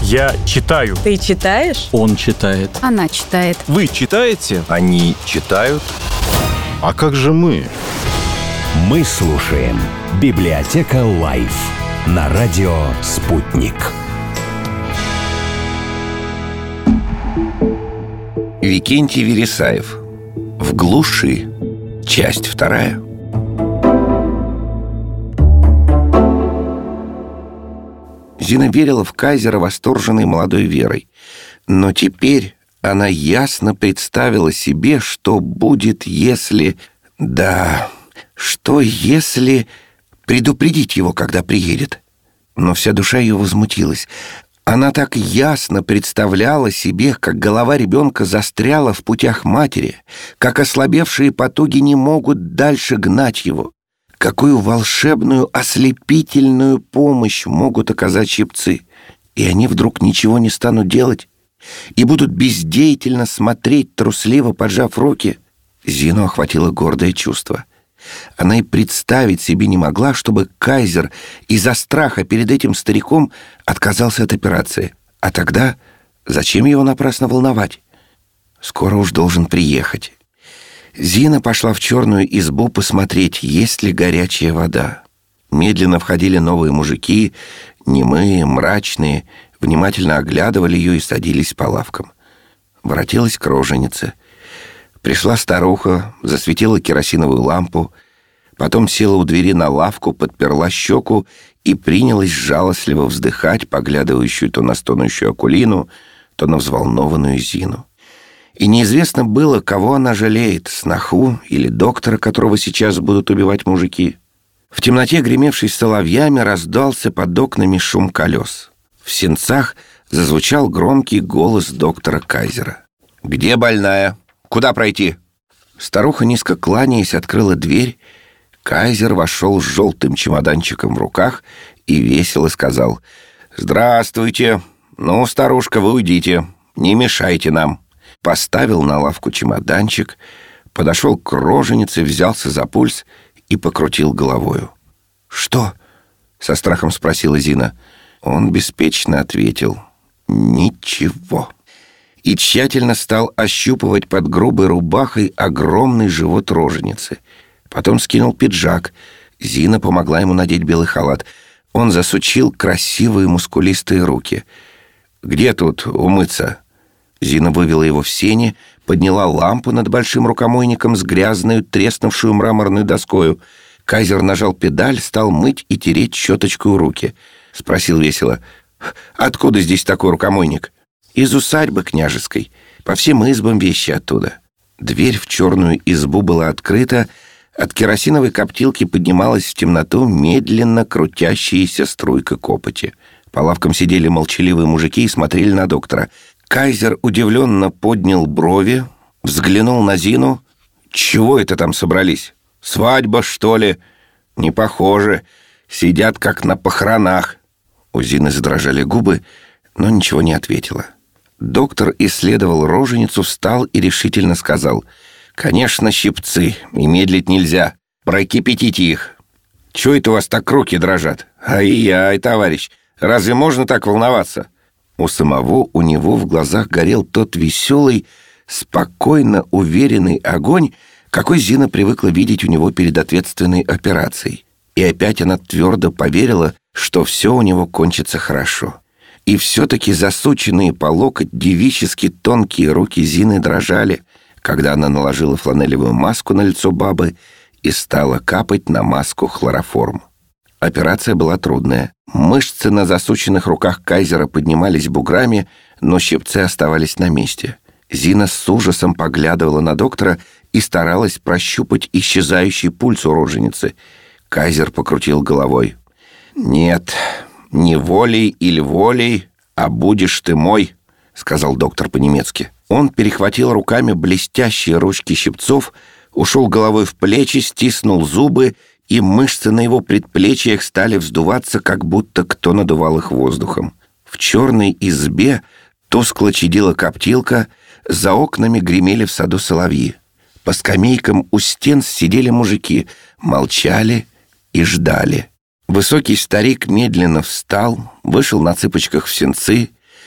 Я читаю. Ты читаешь? Он читает. Она читает. Вы читаете? Они читают. А как же мы? Мы слушаем «Библиотека Лайф» на радио «Спутник». Викентий Вересаев. В глуши. Часть 2. Зина верила в Кайзера восторженной молодой верой. Но теперь она ясно представила себе, что будет, если... что если предупредить его, когда приедет. Но вся душа ее возмутилась. Она так ясно представляла себе, как голова ребенка застряла в путях матери, как ослабевшие потуги не могут дальше гнать его. Какую волшебную, ослепительную помощь могут оказать щипцы. И они вдруг ничего не станут делать и будут бездеятельно смотреть, трусливо поджав руки. Зину охватило гордое чувство. Она и представить себе не могла, чтобы Кайзер из-за страха перед этим стариком отказался от операции. А тогда зачем его напрасно волновать? Скоро уж должен приехать. Зина пошла в черную избу посмотреть, есть ли горячая вода. Медленно входили новые мужики, немые, мрачные, внимательно оглядывали ее и садились по лавкам. Воротилась к роженице. Пришла старуха, засветила керосиновую лампу, потом села у двери на лавку, подперла щеку и принялась жалостливо вздыхать, поглядывающую то на стонущую Акулину, то на взволнованную Зину. И неизвестно было, кого она жалеет, сноху или доктора, которого сейчас будут убивать мужики. В темноте, гремевшей соловьями, раздался под окнами шум колес. В сенцах зазвучал громкий голос доктора Кайзера. «Где больная? Куда пройти?» Старуха, низко кланяясь, открыла дверь. Кайзер вошел с желтым чемоданчиком в руках и весело сказал: «Здравствуйте. Ну, старушка, вы уйдите. Не мешайте нам». Поставил на лавку чемоданчик, подошел к роженице, взялся за пульс и покрутил головою. «Что?» — со страхом спросила Зина. Он беспечно ответил: «Ничего». И тщательно стал ощупывать под грубой рубахой огромный живот роженицы. Потом скинул пиджак. Зина помогла ему надеть белый халат. Он засучил красивые мускулистые руки. «Где тут умыться?» Зина вывела его в сени, подняла лампу над большим рукомойником с грязной, треснувшую мраморной доскою. Кайзер нажал педаль, стал мыть и тереть щеточкой руки. Спросил весело: «Откуда здесь такой рукомойник?» «Из усадьбы княжеской. По всем избам вещи оттуда». Дверь в черную избу была открыта. От керосиновой коптилки поднималась в темноту медленно крутящаяся струйка копоти. По лавкам сидели молчаливые мужики и смотрели на доктора. Кайзер удивленно поднял брови, взглянул на Зину. «Чего это там собрались? Свадьба, что ли?» «Не похоже. Сидят, как на похоронах». У Зины задрожали губы, но ничего не ответила. Доктор исследовал роженицу, встал и решительно сказал: «Конечно, щипцы, и медлить нельзя. Прокипятите их». «Чего это у вас так руки дрожат?» «Ай-яй, товарищ, разве можно так волноваться?» У самого у него в глазах горел тот веселый, спокойно уверенный огонь, какой Зина привыкла видеть у него перед ответственной операцией. И опять она твердо поверила, что все у него кончится хорошо. И все-таки засученные по локоть девически тонкие руки Зины дрожали, когда она наложила фланелевую маску на лицо бабы и стала капать на маску хлороформ. Операция была трудная. Мышцы на засученных руках Кайзера поднимались буграми, но щипцы оставались на месте. Зина с ужасом поглядывала на доктора и старалась прощупать исчезающий пульс у роженицы. Кайзер покрутил головой. «Нет, не волей или волей, а будешь ты мой», — сказал доктор по-немецки. Он перехватил руками блестящие ручки щипцов, ушел головой в плечи, стиснул зубы, и мышцы на его предплечьях стали вздуваться, как будто кто надувал их воздухом. В черной избе тускло чадила коптилка, за окнами гремели в саду соловьи. По скамейкам у стен сидели мужики, молчали и ждали. Высокий старик медленно встал, вышел на цыпочках в сенцы,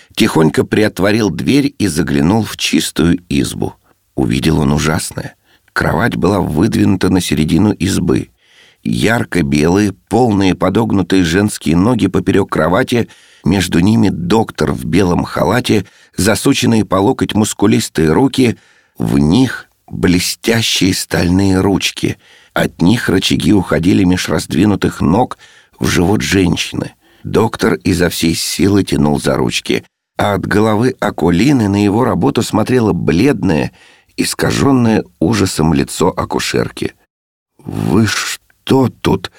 тихонько приотворил дверь и заглянул в чистую избу. Увидел он ужасное. Кровать была выдвинута на середину избы. Ярко-белые, полные подогнутые женские ноги поперек кровати, между ними доктор в белом халате, засученные по локоть мускулистые руки, в них блестящие стальные ручки. От них рычаги уходили меж раздвинутых ног в живот женщины. Доктор изо всей силы тянул за ручки, а от головы Акулины на его работу смотрело бледное, искаженное ужасом лицо акушерки. «Вы что тут,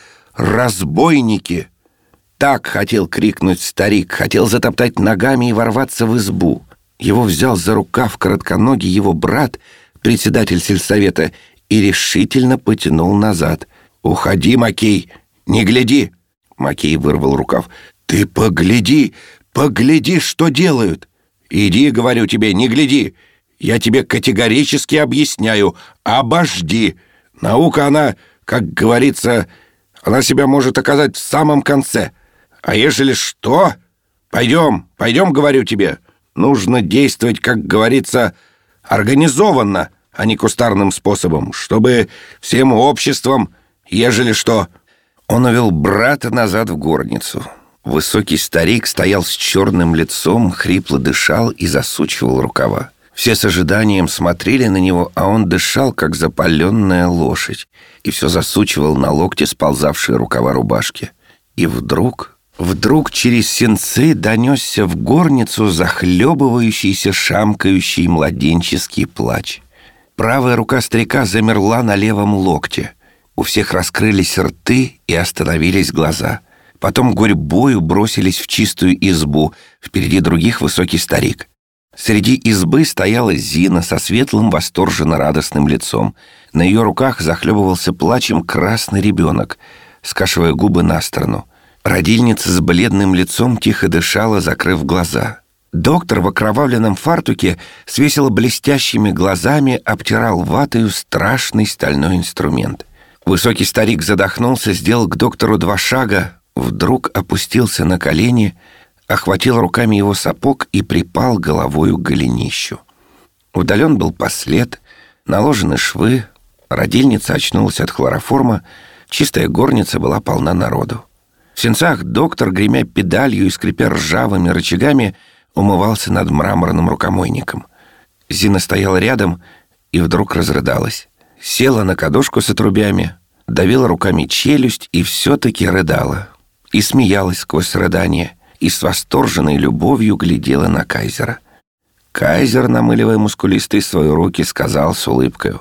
разбойники?» Так хотел крикнуть старик, хотел затоптать ногами и ворваться в избу. Его взял за рукав коротконогий его брат, председатель сельсовета, и решительно потянул назад. «Уходи, Макей, не гляди!» Макей вырвал рукав. «Ты погляди, погляди, что делают!» «Иди, говорю тебе, не гляди! Я тебе категорически объясняю, обожди! Наука, она, как говорится, она себя может оказать в самом конце. А ежели что? Пойдем, говорю тебе. Нужно действовать, как говорится, организованно, а не кустарным способом, чтобы всем обществом, ежели что...» Он увел брата назад в горницу. Высокий старик стоял с черным лицом, хрипло дышал и засучивал рукава. Все с ожиданием смотрели на него, а он дышал, как запаленная лошадь, и все засучивал на локте сползавшие рукава рубашки. И вдруг через сенцы донесся в горницу захлебывающийся, шамкающий младенческий плач. Правая рука старика замерла на левом локте. У всех раскрылись рты и остановились глаза. Потом гурьбою бросились в чистую избу. Впереди других высокий старик. Среди избы стояла Зина со светлым, восторженно-радостным лицом. На ее руках захлебывался плачем красный ребенок, скашивая губы на сторону. Родильница с бледным лицом тихо дышала, закрыв глаза. Доктор в окровавленном фартуке с весело блестящими глазами обтирал ватою страшный стальной инструмент. Высокий старик задохнулся, сделал к доктору 2 шага, вдруг опустился на колени, охватил руками его сапог и припал головою к голенищу. Удален был послед, наложены швы, родильница очнулась от хлороформа, чистая горница была полна народу. В сенцах доктор, гремя педалью и скрипя ржавыми рычагами, умывался над мраморным рукомойником. Зина стояла рядом и вдруг разрыдалась. Села на кадушку с отрубями, давила руками челюсть и все-таки рыдала. И смеялась сквозь рыдание, и с восторженной любовью глядела на кайзера. Кайзер, намыливая мускулистые свои руки, сказал с улыбкою: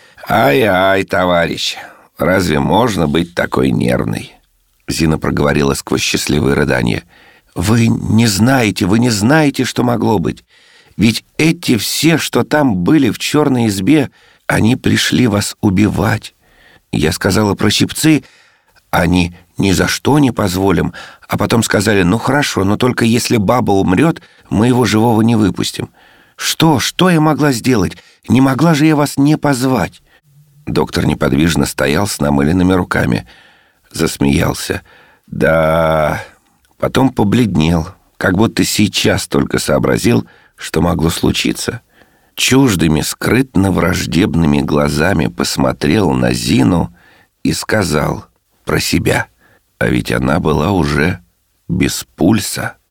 «Ай-ай, товарищ, разве можно быть такой нервной?» Зина проговорила сквозь счастливые рыдания: Вы не знаете, что могло быть. Ведь эти все, что там были в черной избе, они пришли вас убивать. Я сказала про щипцы, они ни за что не позволим, а потом сказали: ну хорошо, но только если баба умрет, мы его живого не выпустим. Что я могла сделать? Не могла же я вас не позвать?» Доктор неподвижно стоял с намыленными руками. Засмеялся. «Да...» Потом побледнел, как будто сейчас только сообразил, что могло случиться. Чуждыми, скрытно-враждебными глазами посмотрел на Зину и сказал про себя: а ведь она была уже без пульса.